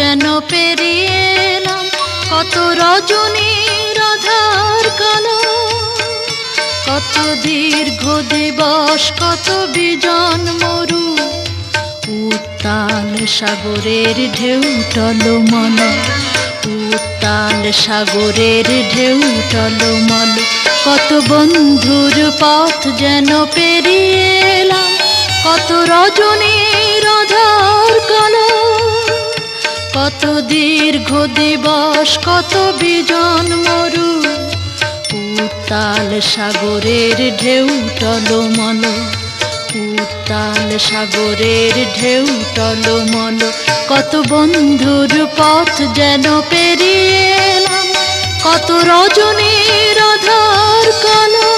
যেন পেরিয়ে এলাম, কত রজনীর আধার কালো, কত দীর্ঘ দিবস, কত বিজন মরু। উত্তাল সাগরের ঢেউ টলমল, উত্তাল সাগরের ঢেউ টলমল, কত বন্ধুর পথ যেন পেরিয়ে এলাম, কত রজনীর আধার কালো, কত দীর্ঘ দিবস, কত বিজন মরু। উত্তাল সাগরের ঢেউ টলমল, উত্তাল সাগরের ঢেউ টলমল, কত বন্ধুর পথ যেন পেরিয়ে এলাম, কত রজনীর আধার কালো।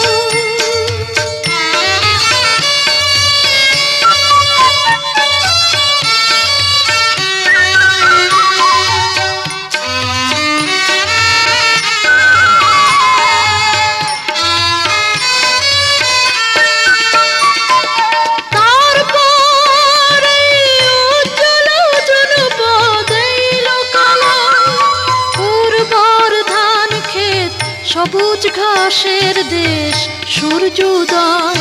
সবুজ ঘাসের দেশ সূর্যোদয়,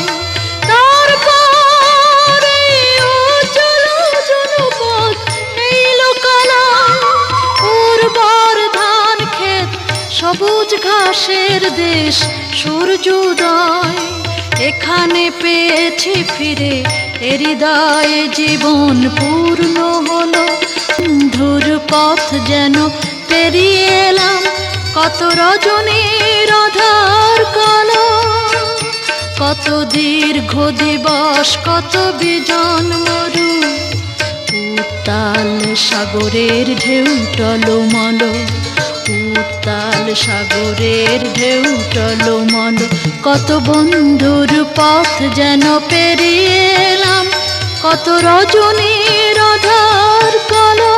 তারপরে উজ্জ্বল জনপদ এই লোকালয়, উর্বর ধান ক্ষেত সবুজ ঘাসের দেশ সূর্যোদয়। এখানে পেয়েছি ফিরে এ হৃদয়ে জীবন পূর্ণ হলো, বন্ধুর পথ যেন পেরিয়ে এলাম, কত রজনীর আধার কালো, কত দীর্ঘ দিবস, কত বিজন মরু। উত্তাল সাগরের ঢেউ টলমল, উত্তাল সাগরের ঢেউ টলমল, কত বন্ধুর পথ যেন পেরিয়ে এলাম, কত রজনীর আধার কালো।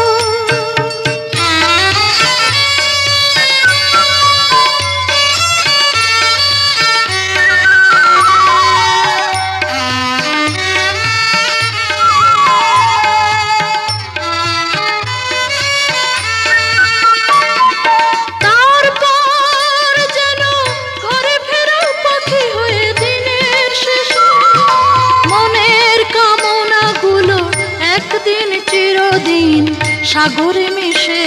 চিরদিন সাগরে মিশে,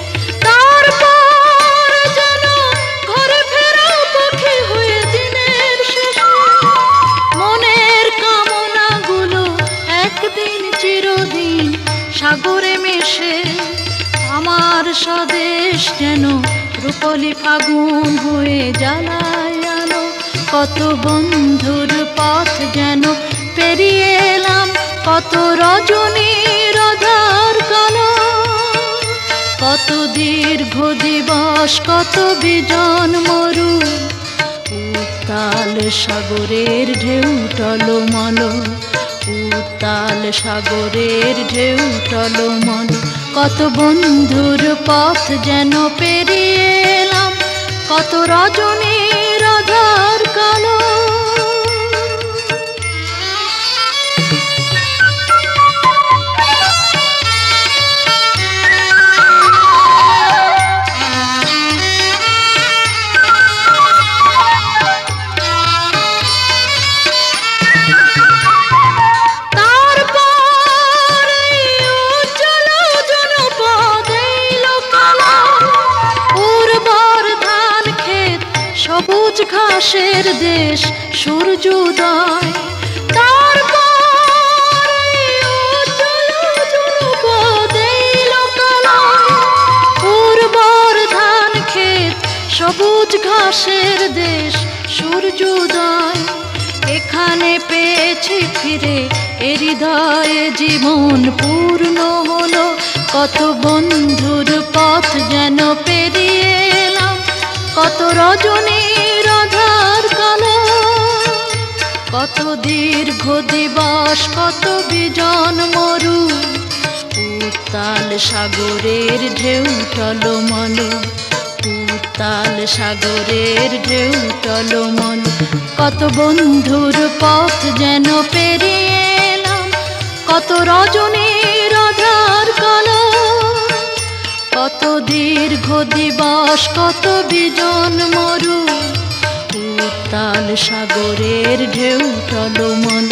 তারপর যেন ঘরে ফেরা পাখি হয়ে দিনের শেষে, মনের কামনাগুলো একদিন চিরদিন সাগরে মিশে। আমার স্বদেশ যেন রূপলি ফাগুন হয়ে জ্বালায় আলো, কত বন্ধুর পথ যেন পেরিয়ে এলাম, কত রজনীর আধার কালো, কত দীর্ঘ দিবস, কত বিজন মরু। উত্তাল সাগরের ঢেউ টলমল, উত্তাল সাগরের ঢেউ টলমল, কত বন্ধুর পথ যেন পেরিয়ে এলাম, কত রজনীর আধার কালো। সবুজ ঘাসের দেশ সূর্যোদয়, তারপরে উজ্জ্বল জনপদ এই লোকালয়, উর্বর ধান ক্ষেত সবুজ ঘাসের দেশ সূর্যোদয়। এখানে পেয়েছি ফিরে এ হৃদয়ে জীবন পূর্ণ হলো, কত বন্ধুর পথ যেন পেরিয়ে এলাম, কত রজনীর আধার কালো, কত দীর্ঘ দিবস, কত বিজন মরু। উত্তাল সাগরের ঢেউ টলমল, উত্তাল সাগরের ঢেউ টলমল, কত বন্ধুর পথ যেন পেরিয়ে এলাম, কত রজনীর ঘুমের আধার কালো, কত দীর্ঘ দিবস, কত বিজন মরু, উত্তাল সাগরের ঢেউ টলমল,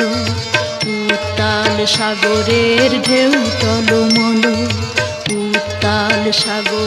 উত্তাল সাগরের ঢেউ টলমল, উত্তাল সাগর।